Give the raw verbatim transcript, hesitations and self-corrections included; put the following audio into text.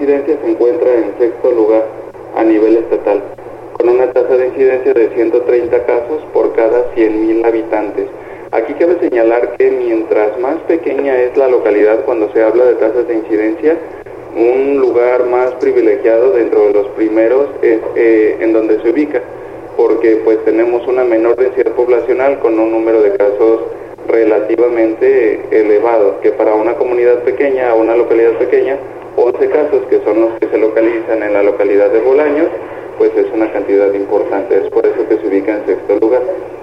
incidencia se encuentra en sexto lugar a nivel estatal, con una tasa de incidencia de ciento treinta casos por cada cien mil habitantes. Aquí cabe señalar que mientras más pequeña es la localidad cuando se habla de tasas de incidencia, un lugar más privilegiado dentro de los primeros es eh, en donde se ubica, porque pues tenemos una menor densidad poblacional con un número de casos relativamente elevado, que para una comunidad pequeña o una localidad pequeña, once casos, que son los que se localizan en la localidad de Bolaños, pues es una cantidad importante, es por eso que se ubica en sexto lugar.